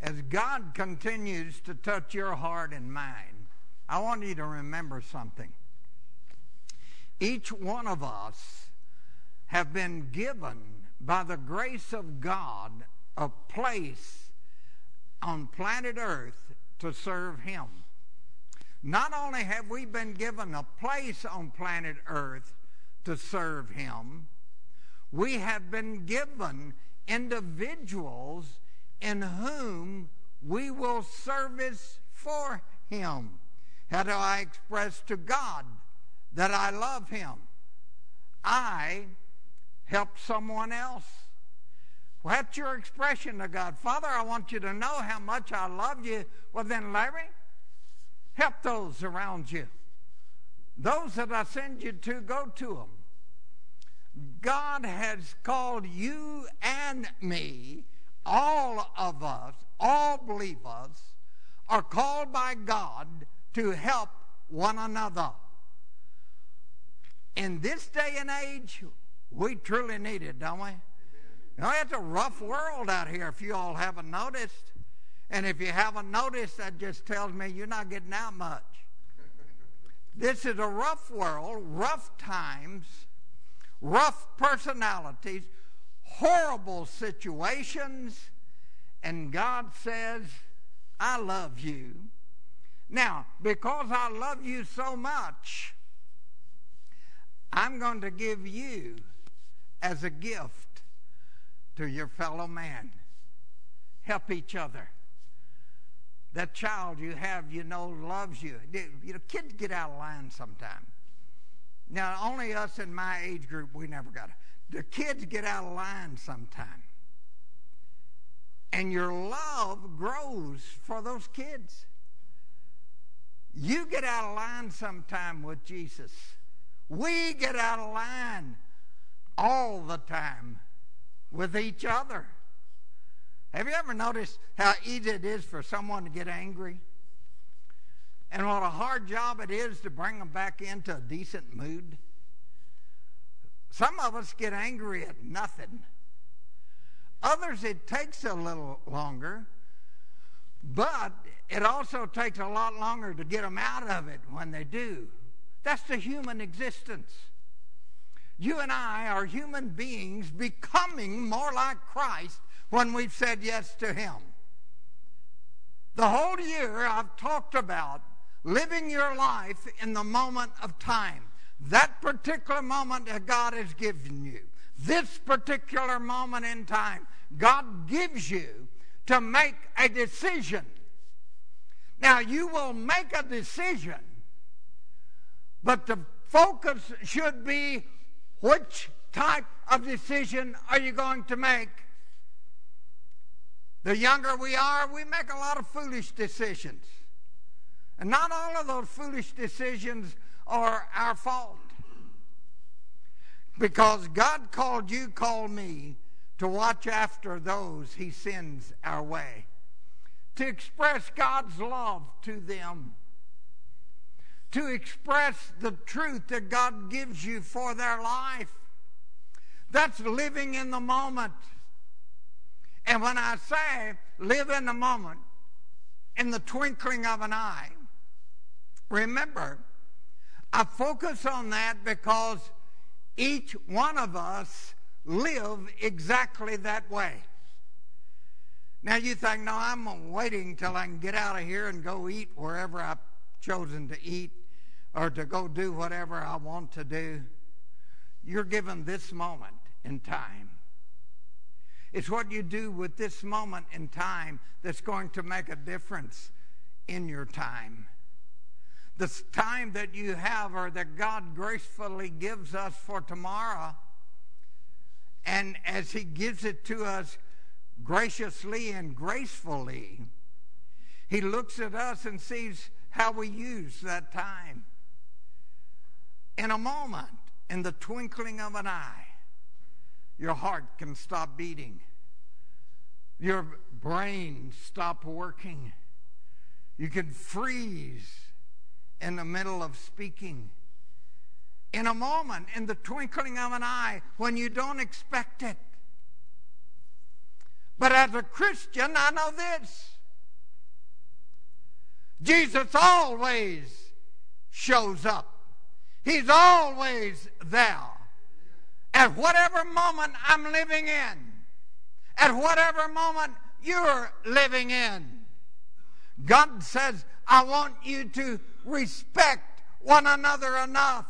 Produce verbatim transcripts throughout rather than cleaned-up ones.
As God continues to touch your heart and mind, I want you to remember something. Each one of us have been given, by the grace of God, a place on planet Earth to serve Him. Not only have we been given a place on planet Earth to serve Him, we have been given individuals in whom we will service for Him. How do I express to God that I love Him? I help someone else. Well, that's your expression to God. Father, I want you to know how much I love you. Well, then, Larry, help those around you. Those that I send you to, go to them. God has called you and me, all of us, all believers, are called by God to help one another. In this day and age, we truly need it, don't we? You know, it's a rough world out here, if you all haven't noticed. And if you haven't noticed, that just tells me you're not getting out much. This is a rough world, rough times, rough personalities, horrible situations, and God says, I love you. Now, because I love you so much, I'm going to give you as a gift to your fellow man. Help each other. That child you have, you know, loves you. You know, kids get out of line sometimes. Now, only us in my age group, we never got it. The kids get out of line sometime. And your love grows for those kids. You get out of line sometime with Jesus. We get out of line all the time with each other. Have you ever noticed how easy it is for someone to get angry? And what a hard job it is to bring them back into a decent mood? Some of us get angry at nothing. Others, it takes a little longer, but it also takes a lot longer to get them out of it when they do. That's the human existence. You and I are human beings becoming more like Christ when we've said yes to Him. The whole year I've talked about living your life in the moment of time. That particular moment that God has given you. This particular moment in time, God gives you to make a decision. Now, you will make a decision, but the focus should be, which type of decision are you going to make? The younger we are, we make a lot of foolish decisions. And not all of those foolish decisions are our fault. Because God called you, called me to watch after those He sends our way. To express God's love to them. To express the truth that God gives you for their life. That's living in the moment. And when I say live in the moment, in the twinkling of an eye, remember, I focus on that because each one of us live exactly that way. Now you think, no, I'm waiting till I can get out of here and go eat wherever I've chosen to eat or to go do whatever I want to do. You're given this moment in time. It's what you do with this moment in time that's going to make a difference in your time. The time that you have or that God gracefully gives us for tomorrow, and as He gives it to us graciously and gracefully, He looks at us and sees how we use that time. In a moment, in the twinkling of an eye, your heart can stop beating. Your brain stop working. You can freeze in the middle of speaking. In a moment, in the twinkling of an eye, when you don't expect it. But as a Christian, I know this. Jesus always shows up. He's always there. At whatever moment I'm living in, at whatever moment you're living in, God says, I want you to respect one another enough.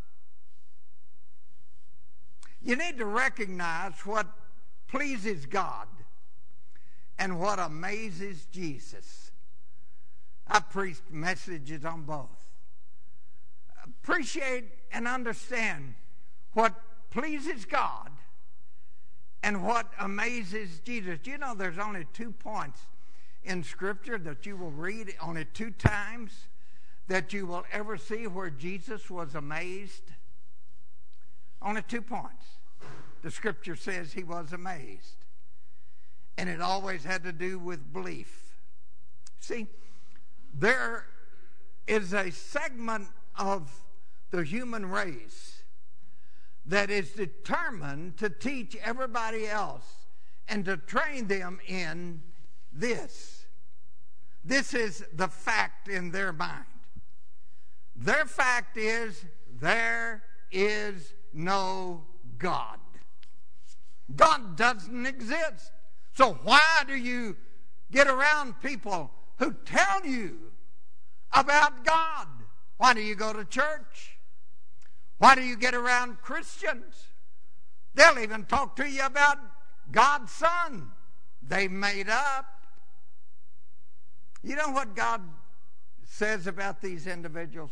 You need to recognize what pleases God and what amazes Jesus. I preached messages on both. Appreciate and understand what pleases God and what amazes Jesus. Do you know there's only two points in Scripture that you will read, only two times that you will ever see where Jesus was amazed? Only two points. The Scripture says he was amazed. And it always had to do with belief. See, there is a segment of the human race that is determined to teach everybody else and to train them in this. This is the fact in their mind. Their fact is there is no God. God doesn't exist. So why do you get around people who tell you about God? Why do you go to church? Why do you get around Christians? They'll even talk to you about God's Son they made up. You know what God says about these individuals?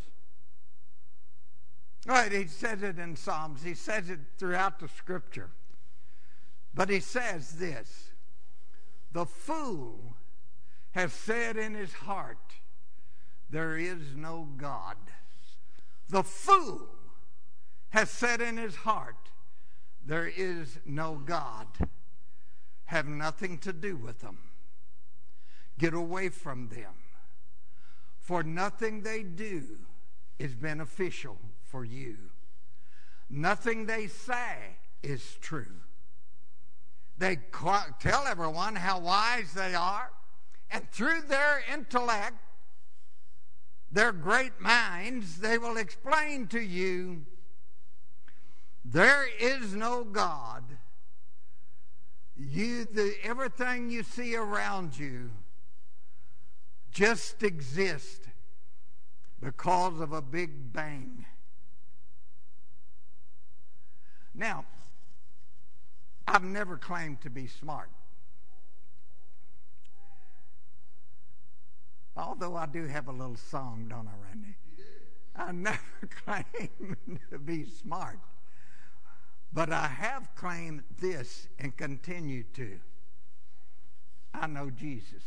Right, he says it in Psalms. He says it throughout the Scripture. But he says this, the fool has said in his heart, there is no God. The fool has said in his heart, there is no God. Have nothing to do with them. Get away from them. For nothing they do is beneficial for you. Nothing they say is true. They tell everyone how wise they are, and through their intellect, their great minds, they will explain to you there is no God. You, the, everything you see around you just exists because of a big bang. Now, I've never claimed to be smart. Although I do have a little song, don't I, Randy? I never claimed to be smart. But I have claimed this and continue to. I know Jesus.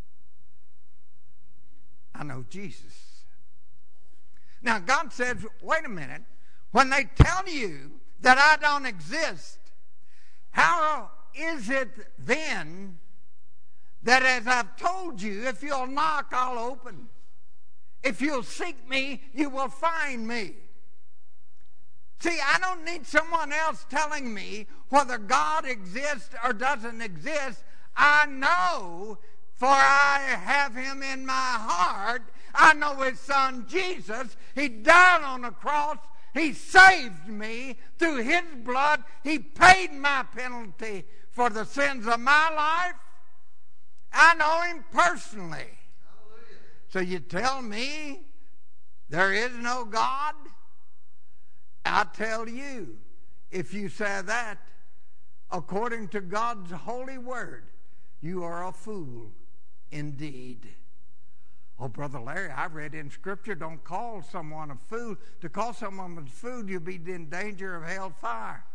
I know Jesus. Now, God says, wait a minute. When they tell you that I don't exist, how is it then that as I've told you, if you'll knock, I'll open. If you'll seek me, you will find me. See, I don't need someone else telling me whether God exists or doesn't exist. I know, for I have him in my heart. I know his son Jesus. He died on the cross. He saved me through his blood. He paid my penalty for the sins of my life. I know him personally. Hallelujah. So you tell me there is no God? I tell you, if you say that, according to God's holy word, you are a fool indeed. Oh, Brother Larry, I read in Scripture, don't call someone a fool. To call someone a fool, you'll be in danger of hellfire.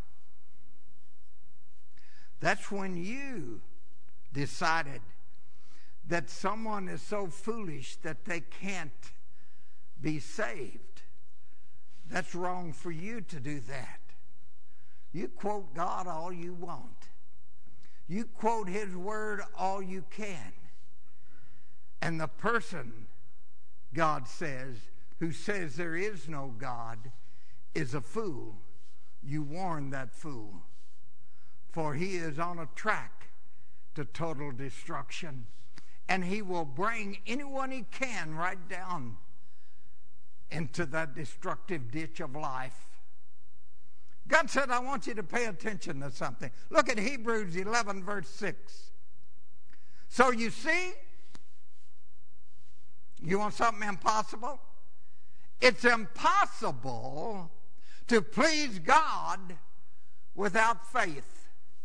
That's when you decided that someone is so foolish that they can't be saved. That's wrong for you to do that. You quote God all you want. You quote his word all you can. And the person, God says, who says there is no God is a fool. You warn that fool. For he is on a track to total destruction. and he will bring anyone he can right down into that destructive ditch of life. God said, I want you to pay attention to something. Look at Hebrews eleven, verse six. So you see, you want something impossible? It's impossible to please God without faith.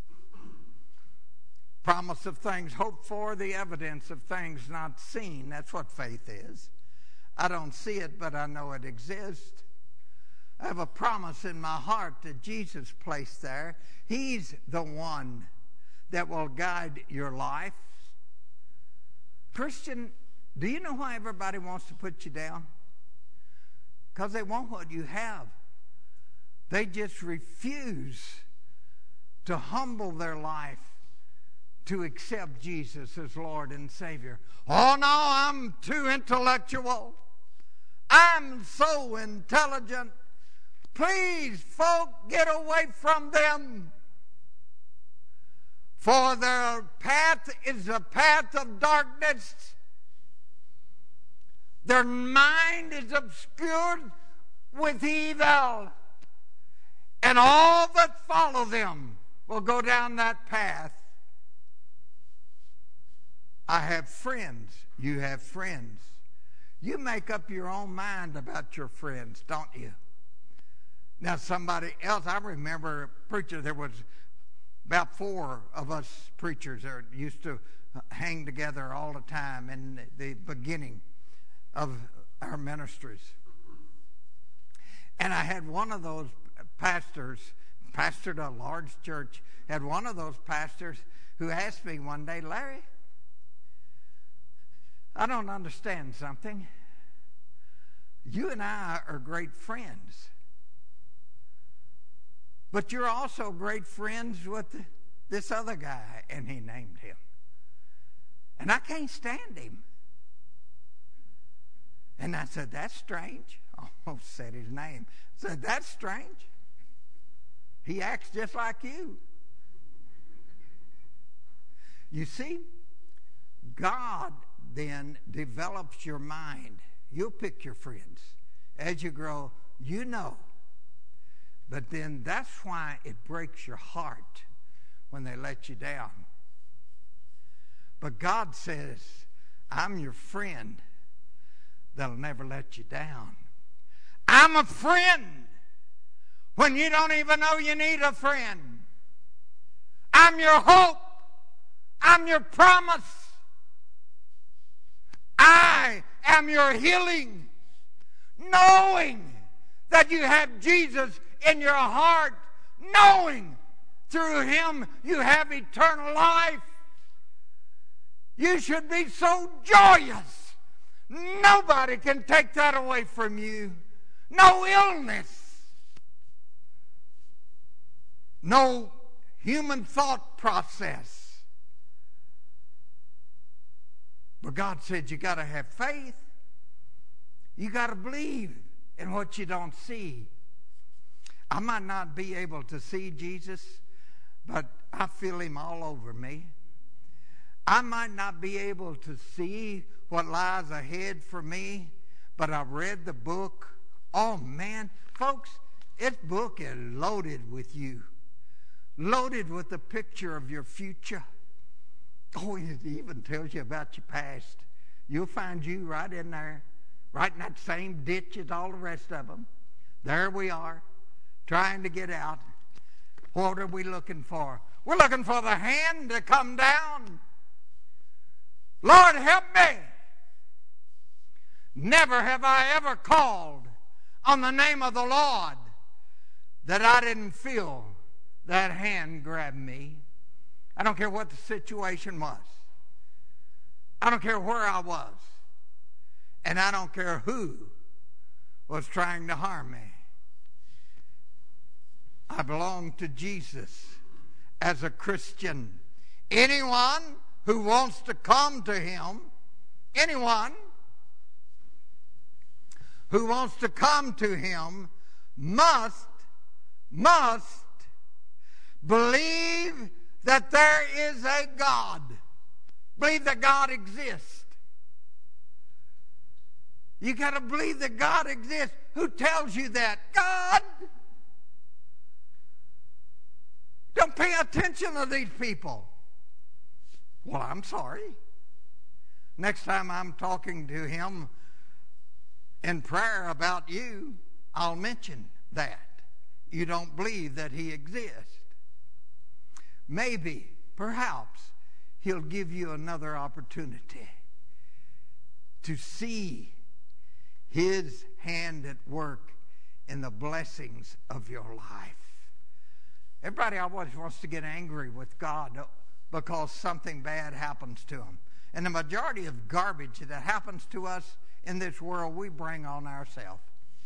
Promise of things hoped for, the evidence of things not seen. That's what faith is. I don't see it, but I know it exists. I have a promise in my heart that Jesus placed there. He's the one that will guide your life. Christian, do you know why everybody wants to put you down? Because they want what you have. They just refuse to humble their life to accept Jesus as Lord and Savior. Oh no, I'm too intellectual. I'm so intelligent. Please, folk, get away from them. For their path is a path of darkness. Their mind is obscured with evil. And all that follow them will go down that path. I have friends. You have friends. You make up your own mind about your friends, don't you? Now somebody else, I remember a preacher, there was about four of us preachers that used to hang together all the time in the beginning of our ministries. And I had one of those pastors, pastored a large church, had one of those pastors who asked me one day, Larry, I don't understand something. You and I are great friends. But you're also great friends with this other guy, and he named him. And I can't stand him. And I said, that's strange. I almost said his name. I said, that's strange. He acts just like you. You see, God then develops your mind. You'll pick your friends. As you grow, you know. But then that's why it breaks your heart when they let you down. But God says, I'm your friend that'll never let you down. I'm a friend when you don't even know you need a friend. I'm your hope. I'm your promise. I am your healing. Knowing that you have Jesus in your heart, knowing through him you have eternal life. You should be so joyous. Nobody can take that away from you. No illness. No human thought process. But God said you got to have faith. You got to believe in what you don't see. I might not be able to see Jesus, but I feel him all over me. I might not be able to see what lies ahead for me, but I've read the book. Oh, man. Folks, this book is loaded with you. Loaded with the picture of your future. Oh, it even tells you about your past. You'll find you right in there, right in that same ditch as all the rest of them. There we are, trying to get out. What are we looking for? We're looking for the hand to come down. Lord, help me. Never have I ever called on the name of the Lord that I didn't feel that hand grab me. I don't care what the situation was. I don't care where I was. And I don't care who was trying to harm me. I belong to Jesus as a Christian. Anyone who wants to come to him, anyone who wants to come to him must, must believe that there is a God. believe that God exists. You got to believe that God exists. Who tells you that? God. Don't pay attention to these people. Well, I'm sorry. Next time I'm talking to him in prayer about you, I'll mention that. You don't believe that he exists. Maybe, perhaps, he'll give you another opportunity to see his hand at work in the blessings of your life. Everybody always wants to get angry with God because something bad happens to them. And the majority of garbage that happens to us in this world, we bring on ourselves.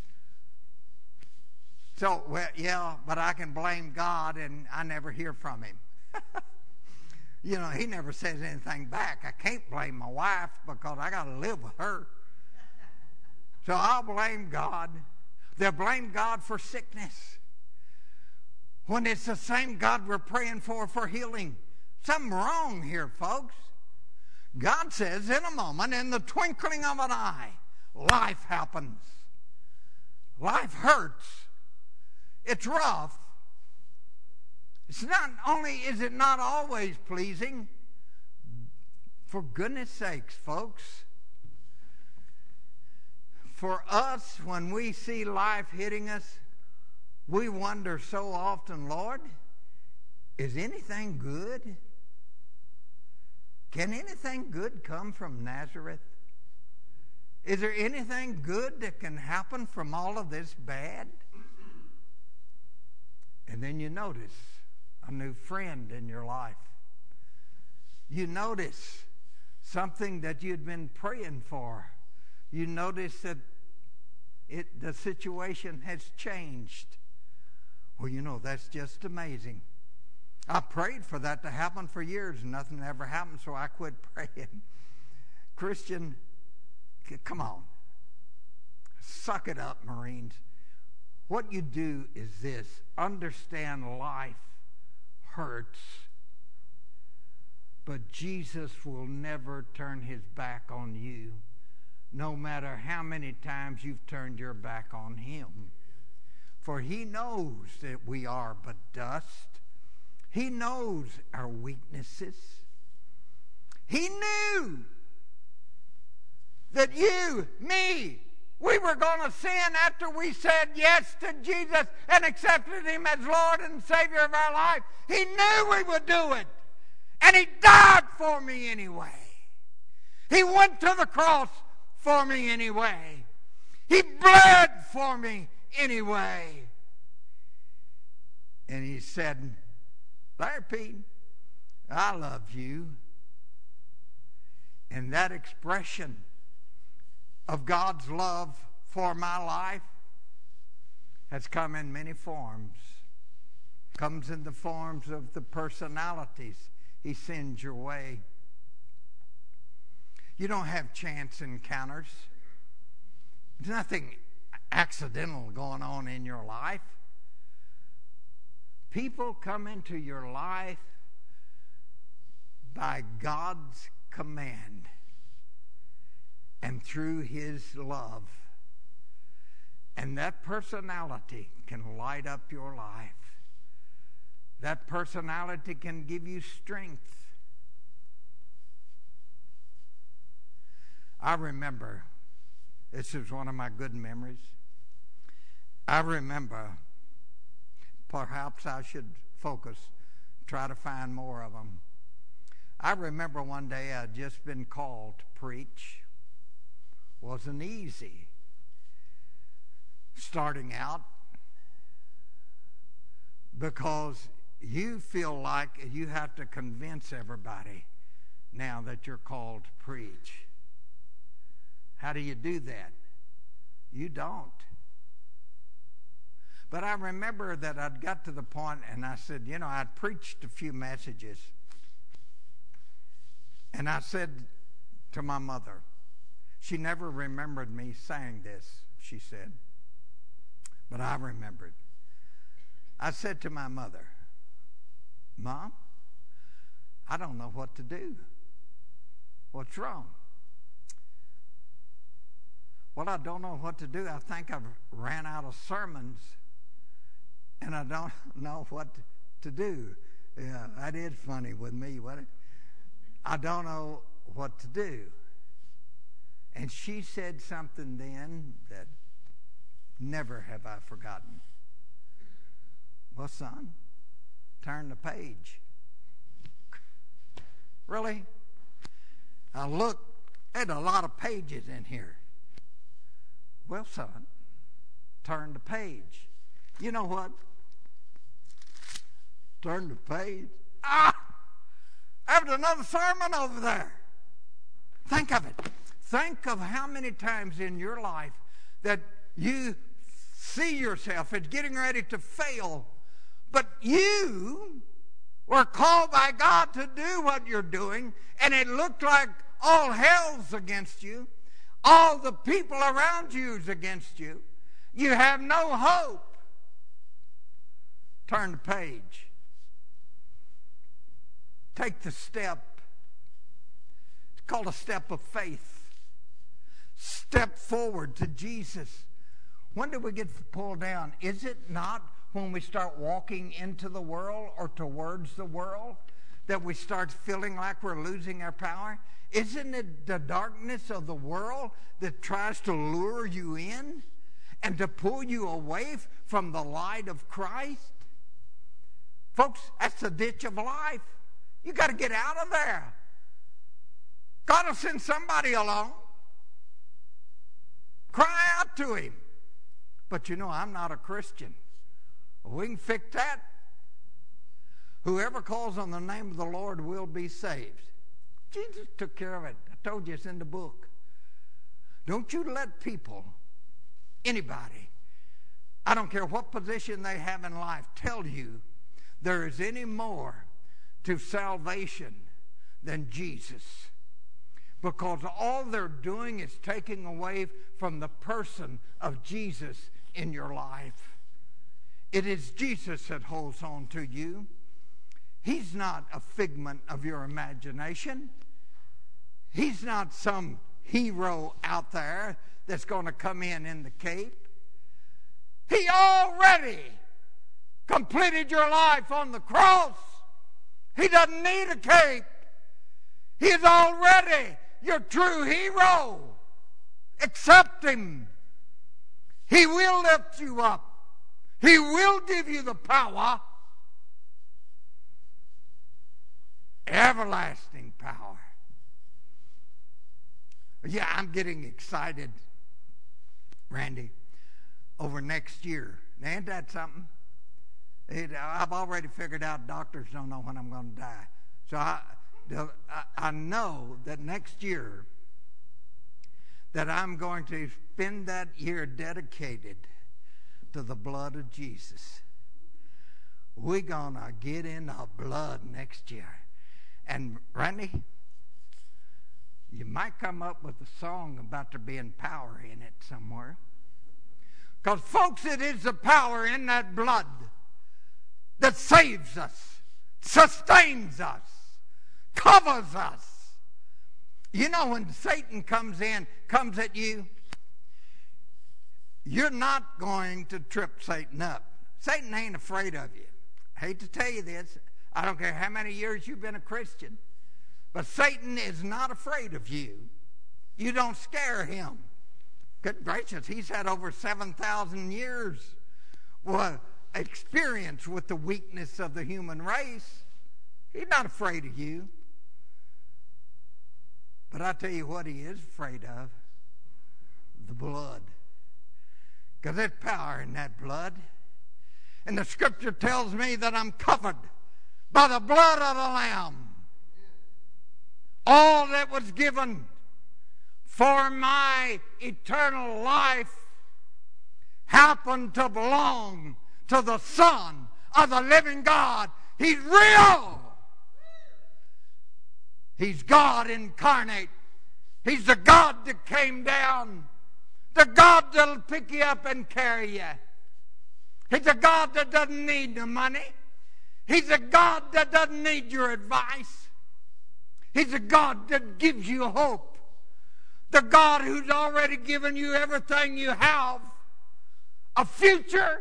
So, well, yeah, but I can blame God and I never hear from him. You know, he never says anything back. I can't blame my wife because I got to live with her. So I'll blame God. They'll blame God for sickness, when it's the same God we're praying for for healing. Something wrong here, folks. God says in a moment, in the twinkling of an eye, life happens. Life hurts. It's rough. It's not only is it not always pleasing, for goodness sakes, folks, for us, when we see life hitting us, we wonder so often, Lord, is anything good? Can anything good come from Nazareth? Is there anything good that can happen from all of this bad? And then you notice a new friend in your life. You notice something that you'd been praying for. You notice that it, the situation has changed. Well, you know, that's just amazing. I prayed for that to happen for years and nothing ever happened, so I quit praying. Christian, come on. Suck it up, Marines. What you do is this. Understand life hurts, but Jesus will never turn his back on you, no matter how many times you've turned your back on him. For he knows that we are but dust. He knows our weaknesses. He knew that you, me, we were going to sin after we said yes to Jesus and accepted him as Lord and Savior of our life. He knew we would do it. And he died for me anyway. He went to the cross for me anyway. He bled for me anyway. And he said, there, Pete, I love you. And that expression of God's love for my life has come in many forms. Comes in the forms of the personalities he sends your way. You don't have chance encounters. There's nothing accidental going on in your life. People come into your life by God's command and through his love. And that personality can light up your life. That personality can give you strength. I remember, this is one of my good memories. I remember, perhaps I should focus, try to find more of them. I remember one day I'd just been called to preach. Wasn't easy. Starting out, because you feel like you have to convince everybody now that you're called to preach. How do you do that? You don't. But I remember that I'd got to the point and I said, you know, I'd preached a few messages. And I said to my mother, she never remembered me saying this, she said. But I remembered. I said to my mother, Mom, I don't know what to do. What's wrong? Well, I don't know what to do. I think I've ran out of sermons, and I don't know what to do. Yeah, that is funny with me, wasn't it? I don't know what to do. And she said something then that never have I forgotten. Well, son, turn the page. Really? I looked, there's a lot of pages in here. Well, son, turn the page. You know what? Turn the page. Ah! There's another sermon over there. Think of it. Think of how many times in your life that you see yourself as getting ready to fail, but you were called by God to do what you're doing, and it looked like all hell's against you. All the people around you is against you. You have no hope. Turn the page. Take the step. It's called a step of faith. Step forward to Jesus. When do we get pulled down? Is it not when we start walking into the world or towards the world that we start feeling like we're losing our power? Isn't it the darkness of the world that tries to lure you in and to pull you away from the light of Christ? Folks, that's the ditch of life. You got to get out of there. God will send somebody along. Cry out to him. But you know, I'm not a Christian. We can fix that. Whoever calls on the name of the Lord will be saved. Jesus took care of it. I told you it's in the book. Don't you let people, anybody, I don't care what position they have in life, tell you there is any more to salvation than Jesus. Because all they're doing is taking away from the person of Jesus in your life. It is Jesus that holds on to you. He's not a figment of your imagination. He's not some hero out there that's going to come in in the cape. He already completed your life on the cross. He doesn't need a cape. He's already your true hero. Accept him. He will lift you up. He will give you the power. Everlasting power. Yeah, I'm getting excited, Randy, over next year. Now, ain't that something? It, I've already figured out doctors don't know when I'm going to die. So I, I know that next year that I'm going to spend that year dedicated to the blood of Jesus. We're going to get in the blood next year. And Randy, you might come up with a song about there being power in it somewhere. Because, folks, it is the power in that blood that saves us, sustains us, covers us. You know, when Satan comes in, comes at you, you're not going to trip Satan up. Satan ain't afraid of you. I hate to tell you this. I don't care how many years you've been a Christian. But Satan is not afraid of you. You don't scare him. Good gracious, he's had over seven thousand years well, experience with the weakness of the human race. He's not afraid of you. But I tell you what he is afraid of. The blood. Because there's power in that blood. And the scripture tells me that I'm covered by the blood of the Lamb. All that was given for my eternal life happened to belong to the Son of the living God. He's real. He's God incarnate. He's the God that came down. The God that'll pick you up and carry you. He's a God that doesn't need the money. He's a God that doesn't need your advice. He's a God that gives you hope. The God who's already given you everything you have. A future.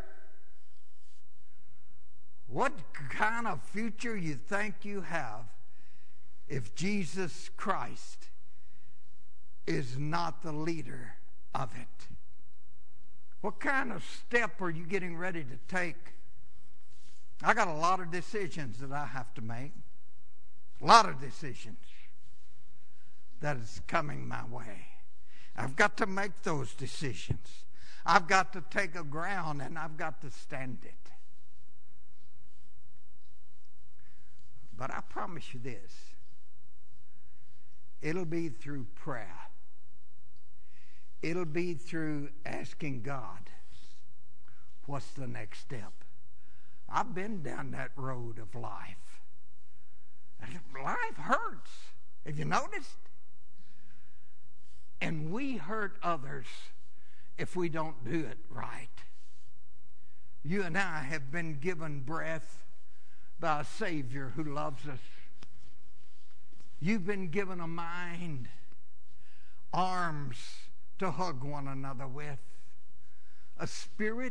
What kind of future you think you have if Jesus Christ is not the leader of it? What kind of step are you getting ready to take? I got a lot of decisions that I have to make. A lot of decisions that is coming my way. I've got to make those decisions. I've got to take a ground and I've got to stand it. But I promise you this. It'll be through prayer. It'll be through asking God, what's the next step? I've been down that road of life. Life hurts. Have you noticed? And we hurt others if we don't do it right. You and I have been given breath by a Savior who loves us. You've been given a mind, arms to hug one another with, a spirit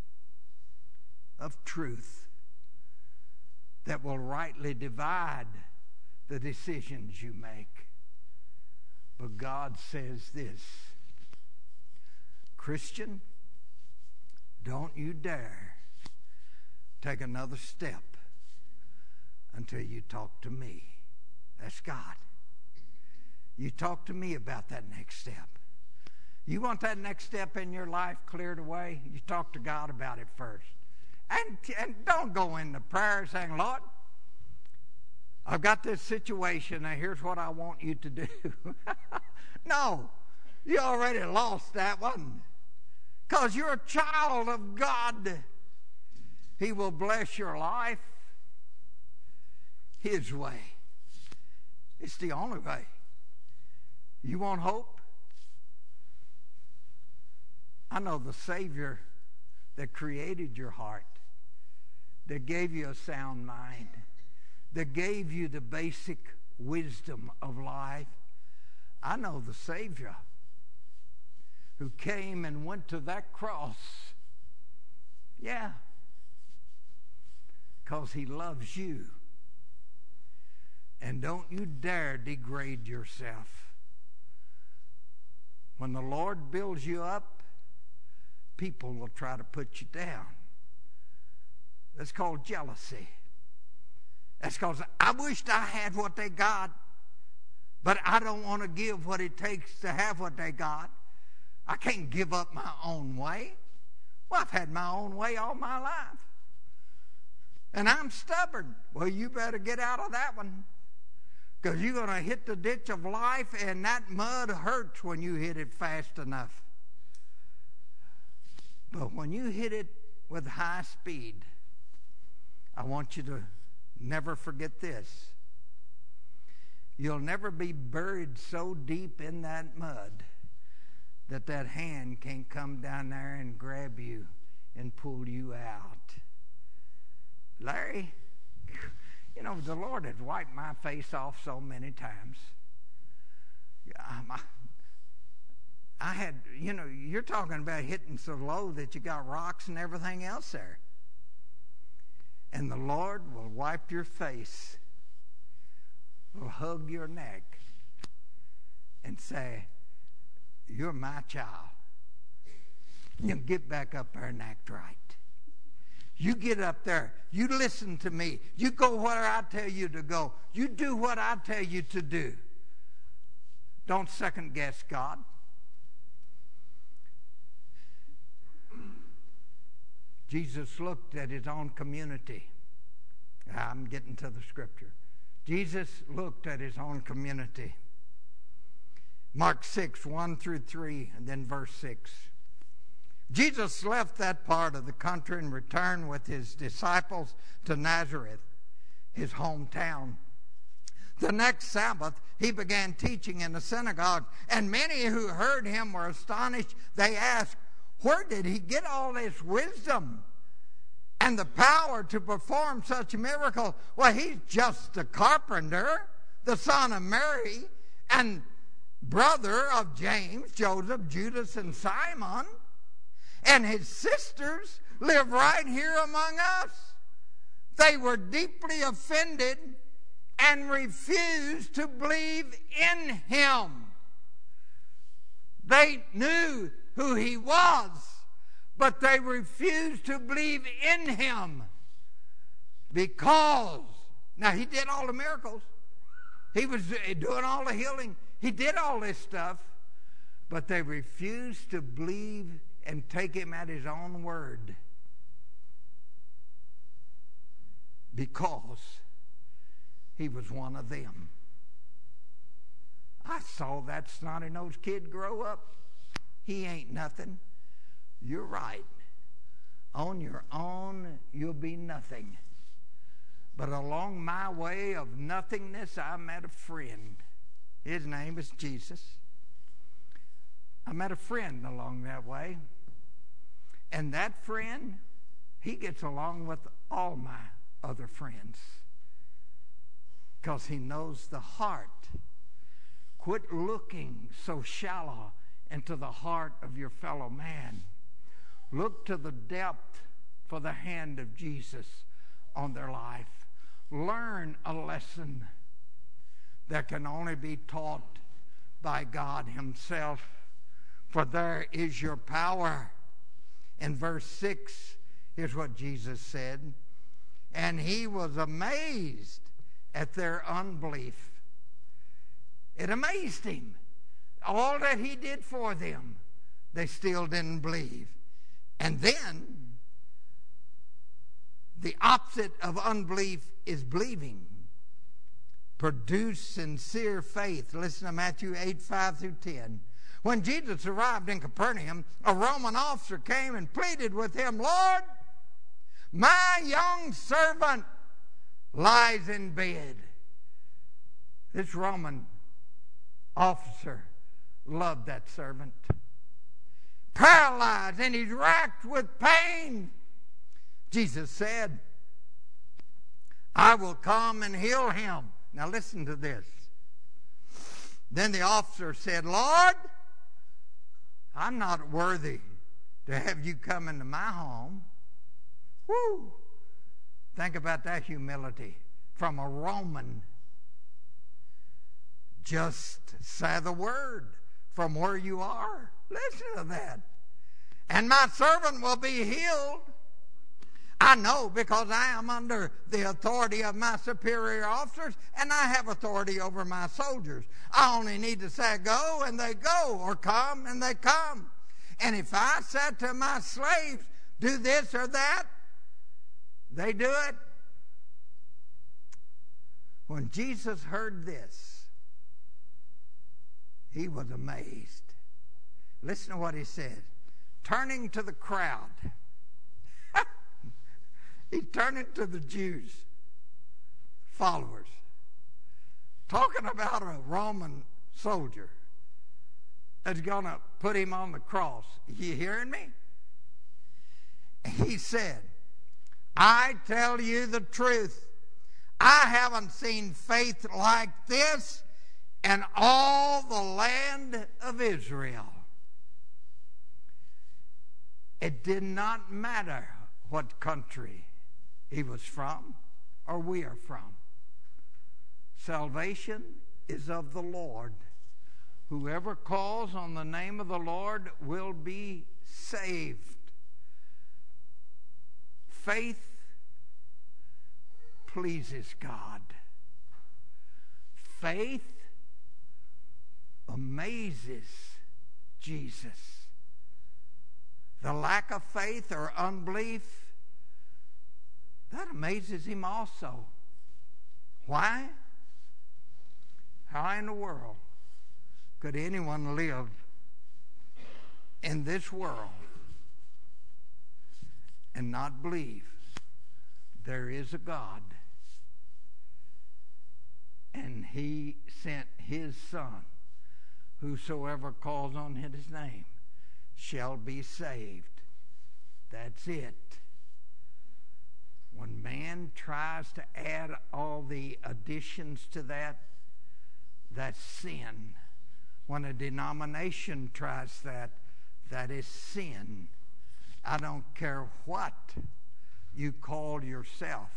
of truth that will rightly divide the decisions you make. But God says this, Christian, don't you dare take another step until you talk to me. That's God. You talk to me about that next step. You want that next step in your life cleared away? You talk to God about it first. And, and don't go into prayer saying, Lord, I've got this situation and here's what I want you to do. No, you already lost that one. Because you're a child of God. He will bless your life His way. It's the only way. You want hope? I know the Savior that created your heart, that gave you a sound mind, that gave you the basic wisdom of life. I know the Savior who came and went to that cross. Yeah. Because He loves you. And don't you dare degrade yourself. When the Lord builds you up, people will try to put you down. That's called jealousy. That's because I wished I had what they got, but I don't want to give what it takes to have what they got. I can't give up my own way. Well, I've had my own way all my life. And I'm stubborn. Well, you better get out of that one. Because you're going to hit the ditch of life, and that mud hurts when you hit it fast enough. But when you hit it with high speed, I want you to never forget this. You'll never be buried so deep in that mud that that hand can't come down there and grab you and pull you out. Larry, you know, the Lord has wiped my face off so many times. I, I had, you know, you're talking about hitting so low that you got rocks and everything else there. And the Lord will wipe your face, will hug your neck, and say, you're my child. You get back up there and act right. You get up there. You listen to me. You go where I tell you to go. You do what I tell you to do. Don't second guess God. Jesus looked at His own community. I'm getting to the scripture. Jesus looked at His own community. Mark six, one through three, and then verse six. Jesus left that part of the country and returned with His disciples to Nazareth, His hometown. The next Sabbath, He began teaching in the synagogue, and many who heard Him were astonished. They asked, where did He get all this wisdom and the power to perform such a miracle? Well, He's just a carpenter. the son of Mary, and brother of James, Joseph, Judas, and Simon, and his sisters live right here among us. They were deeply offended and refused to believe in him. They knew who he was, but they refused to believe in him because, now he did all the miracles. He was doing all the healing. He did all this stuff, but they refused to believe and take him at his own word because he was one of them. I saw that snotty-nosed kid grow up. He ain't nothing. You're right. On your own, you'll be nothing. But along my way of nothingness, I met a friend. His name is Jesus. I met a friend along that way. And that friend, he gets along with all my other friends because he knows the heart. Quit looking so shallow into the heart of your fellow man. Look to the depth for the hand of Jesus on their life. Learn a lesson that can only be taught by God himself, for there is your power. In verse six, here's what Jesus said, and he was amazed at their unbelief. It amazed him. All that he did for them, they still didn't believe. And then, the opposite of unbelief is believing. Produce sincere faith. Listen to Matthew eight, five through ten. When Jesus arrived in Capernaum, a Roman officer came and pleaded with him, Lord, my young servant lies in bed. This Roman officer loved that servant. Paralyzed, and he's racked with pain. Jesus said, I will come and heal him. Now listen to this. Then the officer said, Lord, I'm not worthy to have you come into my home. Woo! Think about that humility from a Roman. Just say the word from where you are. Listen to that. And my servant will be healed. I know because I am under the authority of my superior officers, and I have authority over my soldiers. I only need to say go, and they go, or come, and they come. And if I said to my slaves, do this or that, they do it. When Jesus heard this, he was amazed. Listen to what he said. Turning to the crowd, he's turning to the Jews, followers, talking about a Roman soldier that's going to put him on the cross. You hearing me? He said, I tell you the truth. I haven't seen faith like this in all the land of Israel. It did not matter what country he was from or we are from. Salvation is of the Lord. Whoever calls on the name of the Lord will be saved. Faith pleases God. Faith amazes Jesus. The lack of faith or unbelief, that amazes him also. Why? How in the world could anyone live in this world and not believe there is a God and he sent his Son? Whosoever calls on his name shall be saved. That's it. When man tries to add all the additions to that, that's sin. When a denomination tries that, that is sin. I don't care what you call yourself,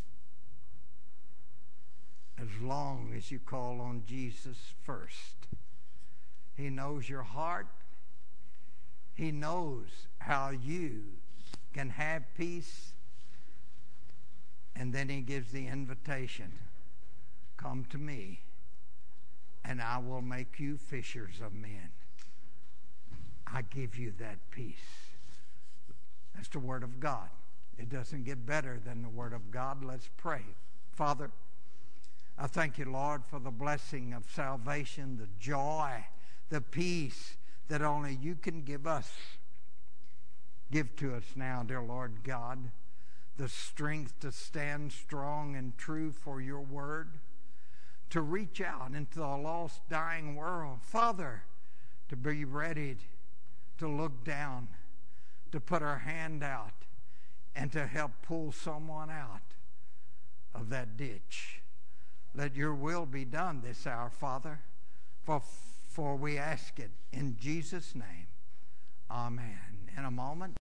as long as you call on Jesus first. He knows your heart. He knows how you can have peace. And then he gives the invitation, come to me, and I will make you fishers of men. I give you that peace. That's the Word of God. It doesn't get better than the Word of God. Let's pray. Father, I thank you, Lord, for the blessing of salvation, the joy, the peace that only you can give us. Give to us now, dear Lord God, the strength to stand strong and true for your word, to reach out into the lost, dying world. Father, to be ready to look down, to put our hand out, and to help pull someone out of that ditch. Let your will be done this hour, Father, for, for we ask it in Jesus' name. Amen. In a moment.